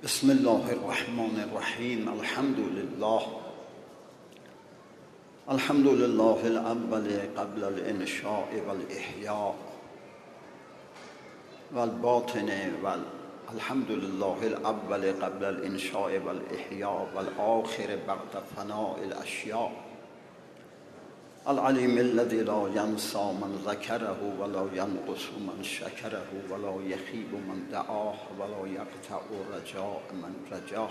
بسم الله الرحمن الرحیم. الحمد لله الاول قبل الانشاء والاحیاء والباطن الحمد لله الاول قبل الانشاء والاحیاء والآخر بعد فناء الاشیاء العلیم الذی لا ینسى من ذکره ولا ینقص من شکره ولا یخیب من دعاه ولا یقطع رجاء من رجاه.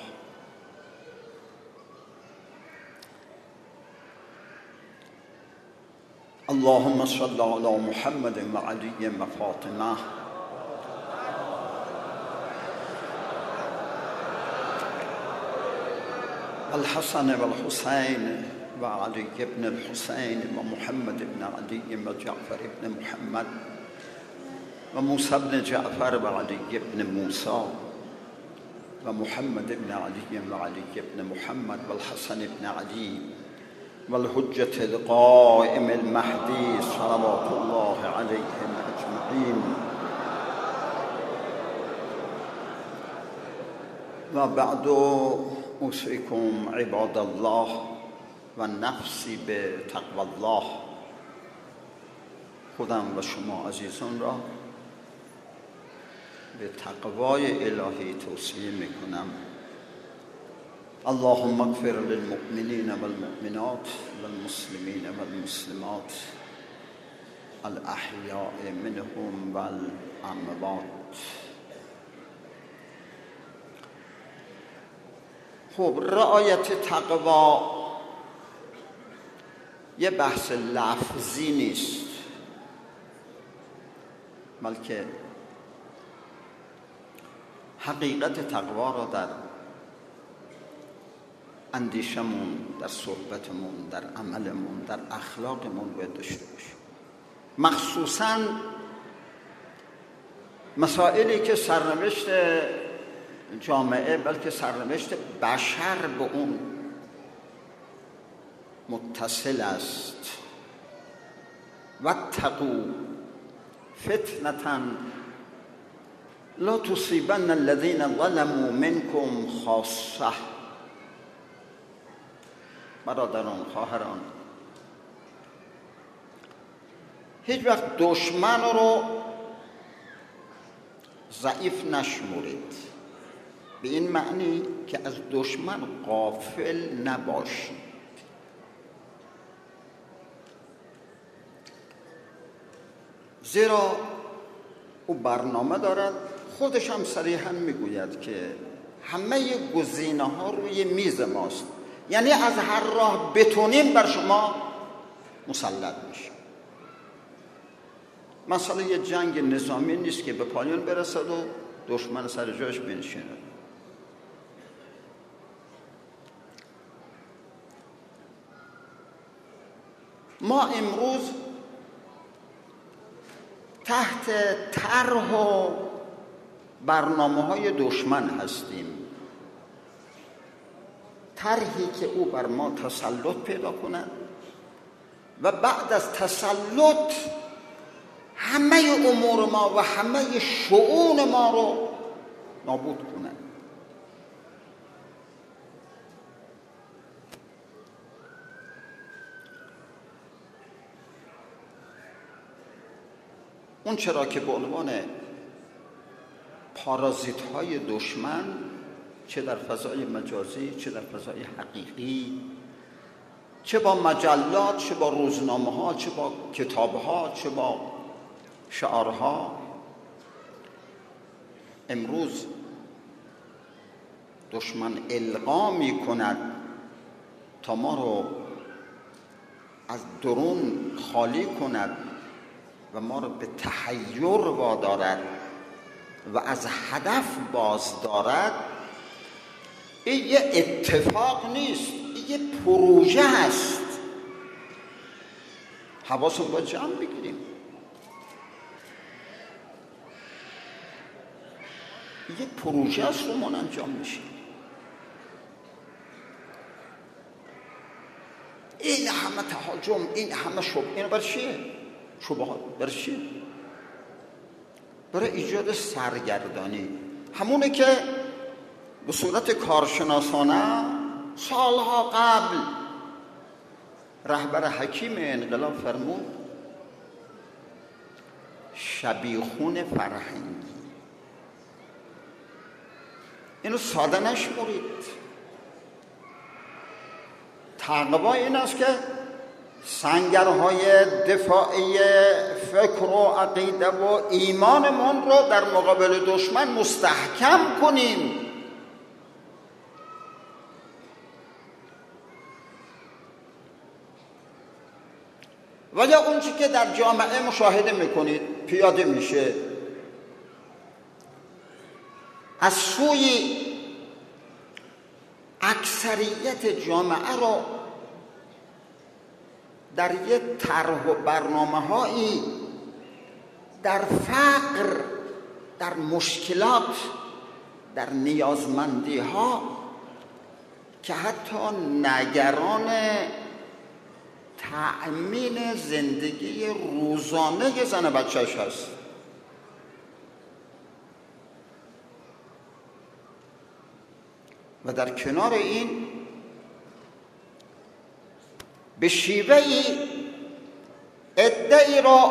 اللهم صل على محمد و علی و فاطمه الحسن و الحسین و علی ابن الحسین و محمد ابن علی و جعفر ابن محمد و موسی ابن جعفر و علی ابن موسی و محمد ابن علی و علی ابن محمد و الحسن ابن علی و الحجة القائم المهدی صلوات الله علیهم اجمعین. و بعد اوصیکم عباد الله و نفسی به تقوی الله. خودم و شما عزیزان را به تقوای الهی توصیه میکنم. اللهم اغفر للمؤمنین والمؤمنات والمسلمین والمسلمات الاحیاء منهم والاموات. خب، رعایت تقوا یه بحث لفظی نیست، بلکه حقیقت تقوا را در اندیشمون، در صحبتمون، در عملمون، در اخلاقمون باید داشته باشیم. مخصوصاً مسائلی که سرنوشت جامعه بلکه سرنوشت بشر به اون متصل است. واتقوا فتنة لا تصیبن الذین ظلموا منکم خاصة. برادران، خواهران، هیچ وقت دشمن رو ضعیف نشمرید، به این معنی که از دشمن غافل نباشید. زیرا او برنامه دارد، خودش هم صریحاً میگوید که همه گزینه‌ها روی میز ماست، یعنی از هر راه بتونیم بر شما مسلط میشه. مسئله یه جنگ نظامی نیست که به پایان برسد و دشمن سر جاش بنشینه. ما امروز تحت طرح و برنامه‌های دشمن هستیم، طرحی که او بر ما تسلط پیدا کند و بعد از تسلط همه امور ما و همه شؤون ما رو نابود کند. اون چرا که به عنوان پارازیت‌های دشمن، چه در فضای مجازی چه در فضای حقیقی، چه با مجلات چه با روزنامه‌ها چه با کتاب‌ها چه با شعارها، امروز دشمن القا می‌کند تا ما رو از درون خالی کند و ما رو به تحیر وادارد و از هدف باز دارد. این یه اتفاق نیست، این یه پروژه هست. حواسمون باید جمع بگیریم. یه پروژه هست رو من انجام میشه. این همه تهاجم، این همه شبه، این برای چیه؟ شبهات برای چیه؟ برای ایجاد سرگردانی. همونه که به صورت کارشناسانه سالها قبل رهبر حکیم انقلاب فرمود شبیخون فرهنگی. اینو ساده نشمرید. تقوا این است که سنگرهای دفاعی فکر و عقیده و ایمانمون رو در مقابل دشمن مستحکم کنیم. و یا اون چی که در جامعه مشاهده میکنید پیاده میشه از سوی اکثریت جامعه رو در یک طرح و برنامه‌هایی در فقر، در مشکلات، در نیازمندی‌ها که حتی نگران تأمین زندگی روزانه زن بچه‌ش هست. و در کنار این به شیوهی عده‌ای را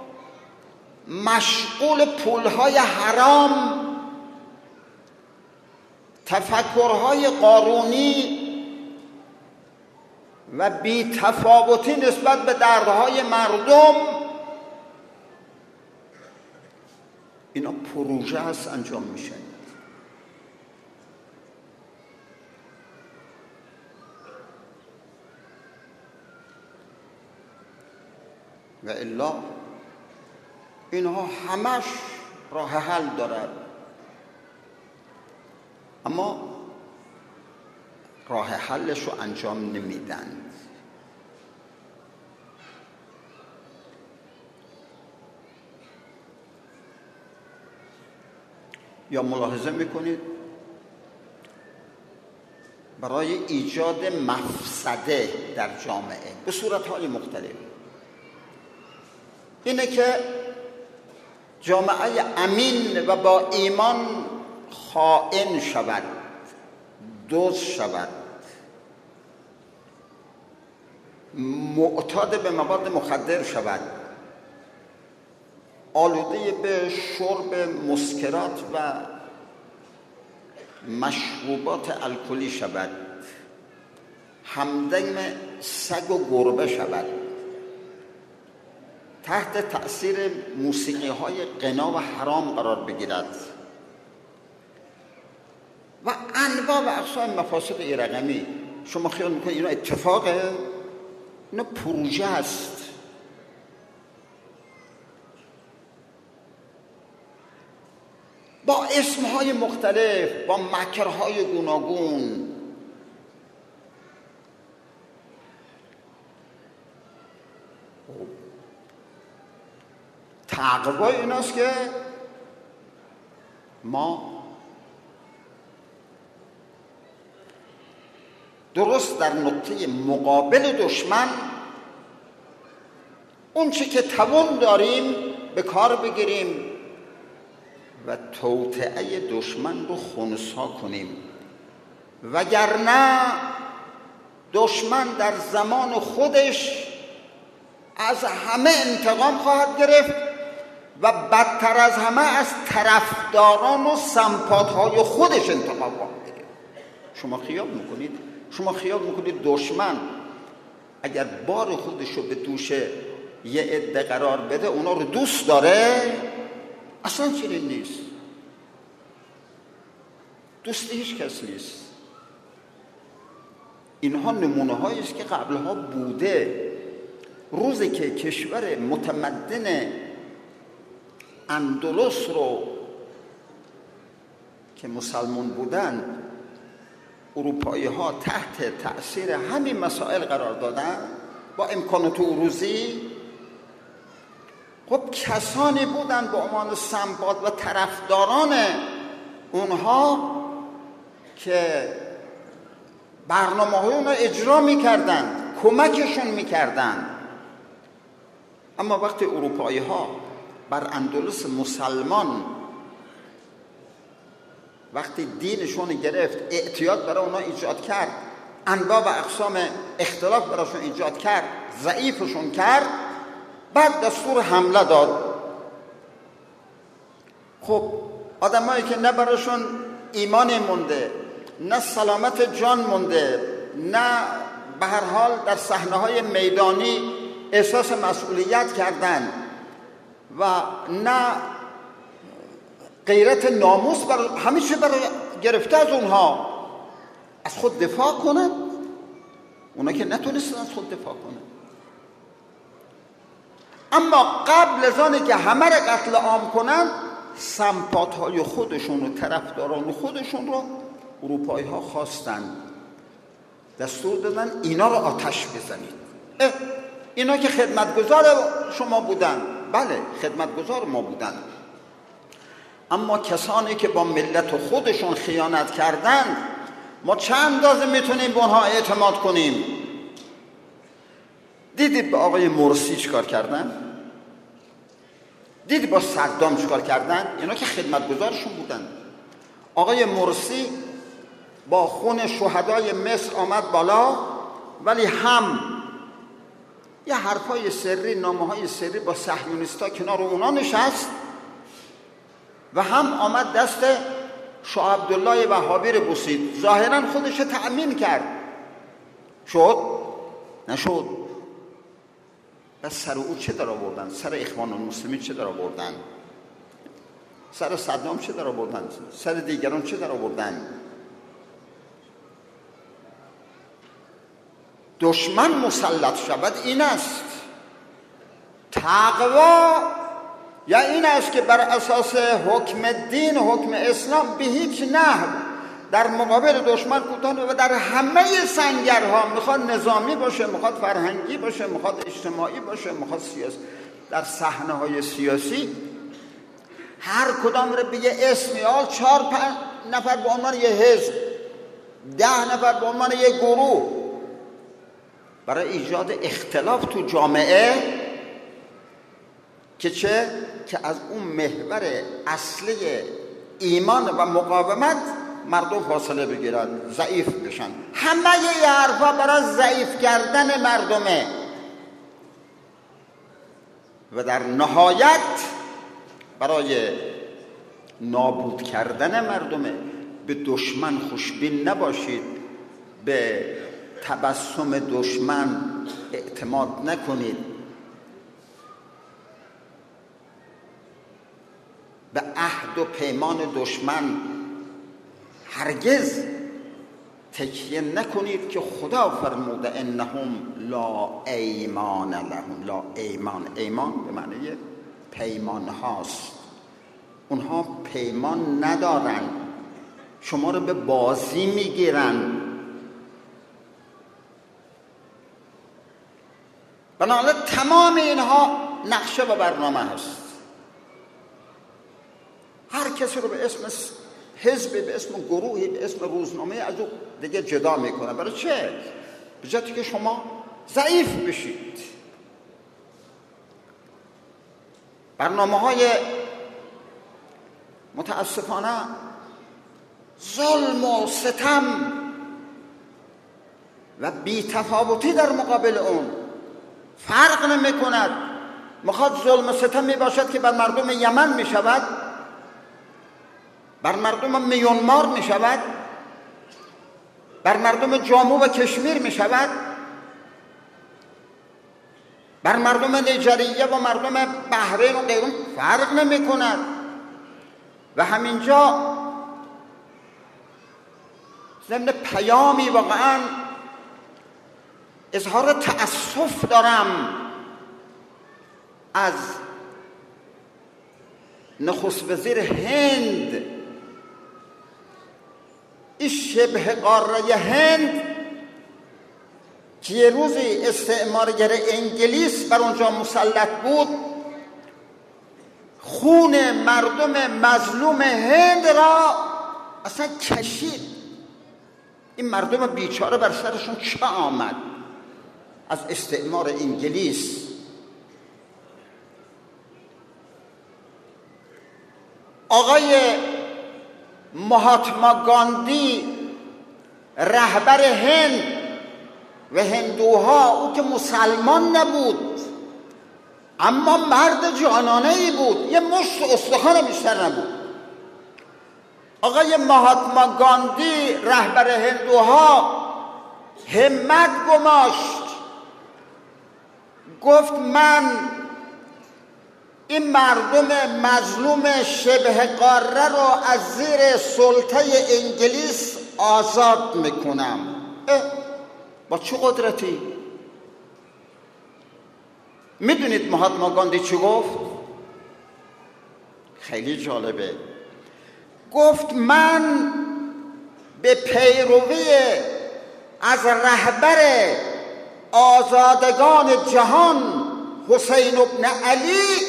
مشغول پولهای حرام، تفکرهای قارونی و بی تفاوتی نسبت به دردهای مردم، اینا پروژه هست انجام میشه. و الا اینها همش راه حل دارد، اما راه حلش رو انجام نمیدن. یا ملاحظه میکنید برای ایجاد مفسده در جامعه به صورتهای مختلف اینه که جامعه امین و با ایمان خائن شود، دزد شود، معتاد به مواد مخدر شود، آلوده به شرب مسکرات و مشروبات الکلی شود، همدم سگ و گربه شود، تحت تأثیر موسیقی های غنا و حرام قرار بگیرد و انواع و اقسام مفاسد رقمی. شما خیال میکنید اینا اتفاقه؟ اینا پروژه است. با اسمهای مختلف، با مکرهای گوناگون. تقوا این است که ما درست در نقطه مقابل دشمن اون چی که توان داریم به کار بگیریم و توطئه دشمن رو خنثی کنیم، وگرنه دشمن در زمان خودش از همه انتقام خواهد گرفت و بدتر از همه از طرفداران و سمپاتهای خودش انتقام خواهد گرفت. شما خیال میکنید دشمن اگر بار خودش رو به دوش یه عده قرار بده اونا رو دوست داره؟ اصلا چنین نیست. دوست هیچ کس نیست. اینها نمونه هایی است که قبلها بوده. روزی که کشور متمدن اندلس رو که مسلمان بودن اروپایی ها تحت تأثیر همین مسائل قرار دادن با امکانات روزی، خب کسانی بودن به عنوان سمپات و طرفداران اونها که برنامه‌های اونها اجرا میکردن، کمکشون میکردن. اما وقتی اروپایی ها بر اندلس مسلمان وقتی دینشون گرفت، اعتیاد برای اونا ایجاد کرد، انواع و اقسام اختلاف براشون ایجاد کرد، ضعیفشون کرد، بعد دستور حمله داد. خب آدمایی که نه براشون ایمان مونده، نه سلامت جان مونده، نه به هر حال در صحنه‌های میدانی احساس مسئولیت کردن و نه غیرت ناموس، همیشه برای گرفته از اونها، از خود دفاع کنن. اونا که نتونستن از خود دفاع کنن. اما قبل از آنه که همه را قتل عام کنن، سمپاتهای خودشون و طرفداران خودشون رو اروپایی ها خواستن، دستور دادن اینا رو آتش بزنید. اینا که خدمتگزار شما بودن، بله خدمتگزار ما بودن، اما کسانی که با ملت خودشون خیانت کردن، ما چند اندازه میتونیم به اونها اعتماد کنیم؟ دیدید به آقای مرسی چیکار کردن؟ دیدید با صدام چیکار کردن؟ اینا که خدمتگزارشون بودن. آقای مرسی با خون شهدای مصر آمد بالا، ولی هم یه حرفای سری، نامه‌های سری با صهیونیست‌ها کنار اونا نشست و هم آمد دست شاه عبدالله وهابی رو بوسید. ظاهراً خودش تأمین کرد. شد؟ نشد. بس سر او چه در آوردن؟ سر اخوان المسلمین چه در آوردن؟ سر صدام چه در آوردن؟ سر دیگران چه در آوردن؟ دشمن مسلط شود این است. تقوا یا این است که بر اساس حکم دین، حکم اسلام، به هیچ نحو در مقابل دشمن کوتاه و در همه سنگرها، میخواد نظامی باشه، میخواد فرهنگی باشه، میخواد اجتماعی باشه، میخواد سیاسی، در صحنه‌های سیاسی هر کدام رو به یه اسمی، 4-5 نفر به عنوان یه حزب، 10 نفر به عنوان یه گروه، برای ایجاد اختلاف تو جامعه که از اون محور اصلی ایمان و مقاومت مردم فاصله بگیرن، ضعیف بشن. همه یه حرفا برای ضعیف کردن مردمه و در نهایت برای نابود کردن مردمه. به دشمن خوشبین نباشید، به تبسم دشمن اعتماد نکنید، به عهد و پیمان دشمن هرگز تکیه نکنید که خدا فرموده انهم لا ایمان لهم. لا ایمان، ایمان به معنی پیمان هاست. اونها پیمان ندارن، شما رو به بازی میگیرن. بنابراین تمام اینها نقشه و برنامه هست. هر کسی رو به اسم حزبی، به اسم گروهی، به اسم روزنامه از او دیگه جدا میکنه. برای چه؟ به جایی که شما ضعیف بشید. برنامه‌های متاسفانه ظلم و ستم و بی‌تفاوتی در مقابل اون فرق نمی کند. میخواد ظلم و ستم می باشد که بر مردم یمن می شود، بر مردم میانمار می شود، بر مردم جامو و کشمیر می شود، بر مردم نیجریه و مردم بحرین و غیرون فرق نمی کند. و همینجا ضمن پیامی واقعا اظهار تأسف دارم از نخست وزیر هند، این شبه قاره هند که یه روزی استعمارگر انگلیس بر اونجا مسلط بود، خون مردم مظلوم هند را اصلا کشید. این مردم بیچاره بر سرشون چه آمد از استعمار انگلیس؟ آقای مهاتما گاندی رهبر هند و هندوها، او که مسلمان نبود اما مرد جانانه ای بود، یه مشت استخوان بیشتر نبود. آقای مهاتما گاندی رهبر هندوها همت گماشت، گفت من این مردم مظلوم شبه قاره رو از زیر سلطه انگلیس آزاد میکنم. با چه قدرتی؟ میدونید مهاتما گاندی چی گفت؟ خیلی جالبه. گفت من به پیروی از رهبر آزادگان جهان حسین ابن علی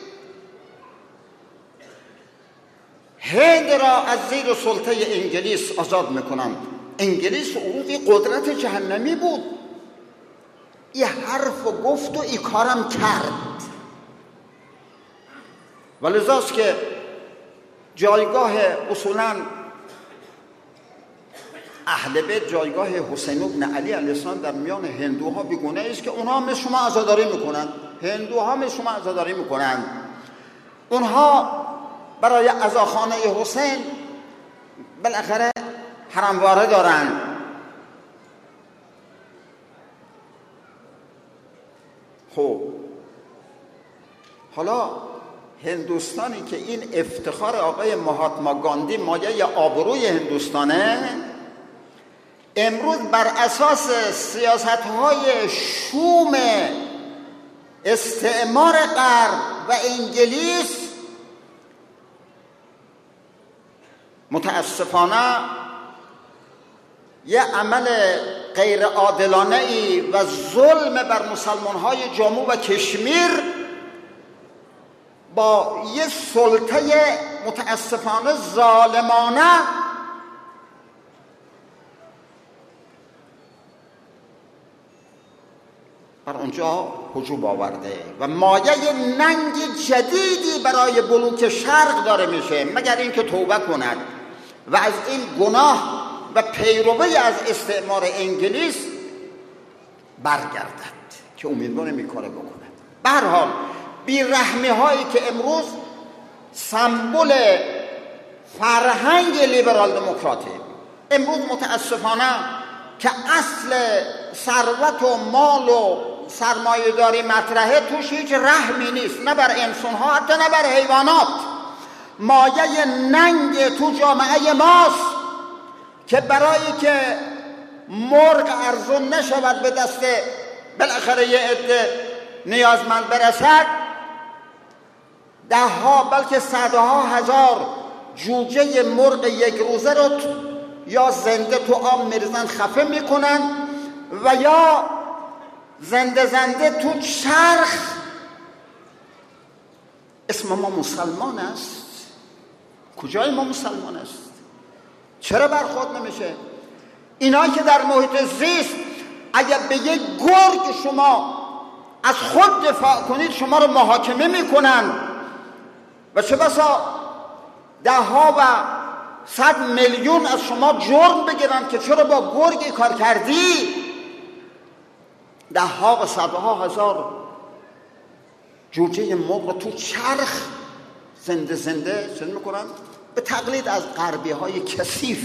هند را از زیر سلطه انگلیس آزاد میکنم. انگلیس اون قدرت جهنمی بود. این حرف گفت و این کارم کرد. ولذاست که جایگاه اصولا اهل بیت، جایگاه حسین ابن علی علیه السلام در میان هندوها بیگونه است که اونها مثل شما عزاداری میکنن. هندوها مثل شما عزاداری میکنن. اونها برای عزاخانه حسین بالاخره حرمواره دارن. خب حالا هندوستانی که این افتخار آقای مهاتما گاندی مایه آبروی هندوستانه، امروز بر اساس سیاست‌های شوم استعمار غرب و انگلیس متاسفانه یه عمل غیر عادلانه ای و ظلم بر مسلمان‌های جامو و کشمیر با یه سلطه متاسفانه ظالمانه بر اونجا هجوم آورده و مایه ننگ جدیدی برای بلوک شرق داره میشه، مگر اینکه توبه کند و از این گناه و پیروی از استعمار انگلیس برگردد که امیدوارم این کار بکنه. به هر حال بیرحمی هایی که امروز سمبل فرهنگ لیبرال دموکراته، امروز متاسفانه که اصل ثروت و مال و سرمایه داری مطرحه، توش هیچ رحمی نیست، نه بر انسان ها حتی نه بر حیوانات. مایه ننگ تو جامعه ماست که برای که مرغ ارزون نشود به دست بالاخره یه عده نیازمند برسد، ده ها بلکه صدها هزار جوجه مرغ یک روزه رو یا زنده تو آب میریزن خفه میکنن و یا زنده تو چرخ. اسم ما مسلمان است. کجای ما مسلمان است؟ چرا برخورد نمیشه؟ اینا که در محیط زیست اگر به یک گرگ شما از خود دفاع کنید شما رو محاکمه میکنن و چه بسا ده ها و 100 میلیون از شما جرم بگیرن که چرا با گرگ کار کردی. ده ها و صدها هزار جوجه مرغ تو چرخ زنده چه میکنن؟ به تقلید از غربی های کثیف.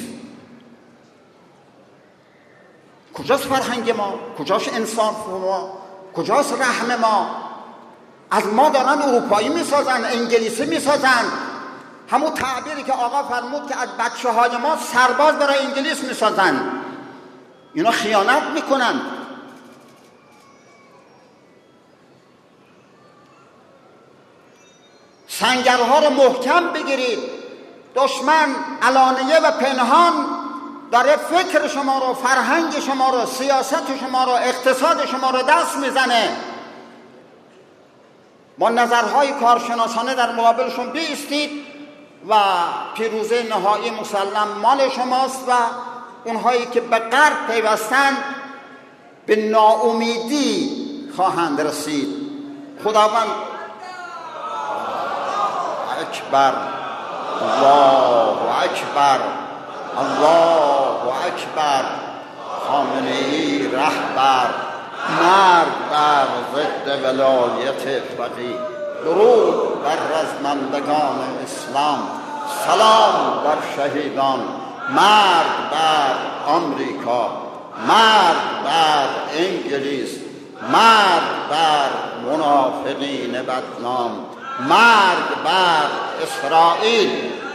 کجاست فرهنگ ما؟ کجاست انسان ما؟ کجاست رحم ما؟ از ما دارن اروپایی میسازن، انگلیسی میسازن. همون تعبیری که آقا فرمود که از بچه های ما سرباز برای انگلیس میسازن. اینا خیانت میکنن. سنگرها رو محکم بگیرید. دشمن علانیه و پنهان داره فکر شما رو، فرهنگ شما رو، سیاست شما رو، اقتصاد شما رو دست میزنه. با نظرهای کارشناسانه در مقابلشون بیستید و پیروزی نهایی مسلم مال شماست و اونهایی که به غرب پیوستن به ناامیدی خواهند رسید. خداوند اکبر. الله اکبر، الله اکبر. خامنه‌ای رهبر، مرگ بر ضد ولایت فقیه. درود بر رزمندگان اسلام، سلام بر شهیدان. مرگ بر آمریکا، مرگ بر انگلیس، مرگ بر منافقین بدنام، مرگ بر اسرائیل،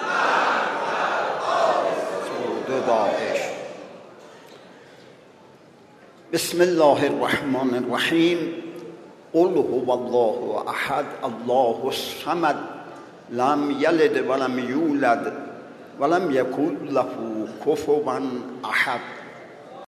سود و داعش. بسم الله الرحمن الرحیم. قل هو الله احد الله الصمد لم یلد ولم یولد ولم یکن له کفوا احد.